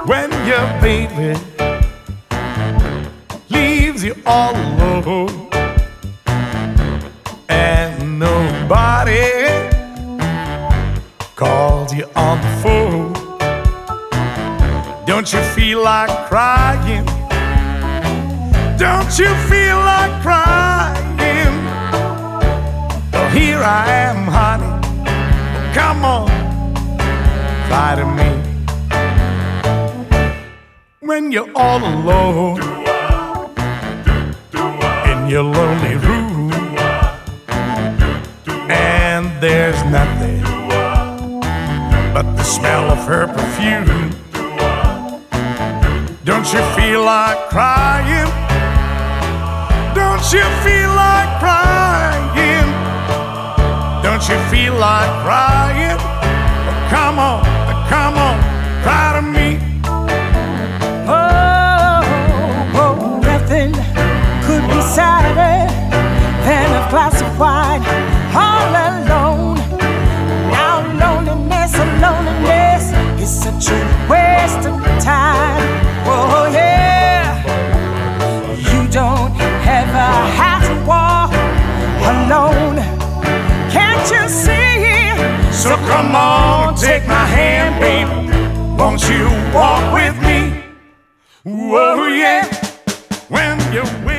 when your baby leaves you all alone and nobody calls you on the phone. Don't you feel like crying? Don't you feel like crying? Well, here I am, honey. Come on, cry to me. When you're all alone in your lonely room and there's nothing but the smell of her perfume, don't you feel like crying? Don't you feel like crying? Don't you feel like crying? Well, come on, cry to me. Oh, nothing could be sadder than a glass of wine all alone. Now loneliness is such a waste of time. Oh yeah, you don't ever have to walk alone. Can't you see? So come on, take my hand, baby. Won't you walk with me? Oh yeah, when you're with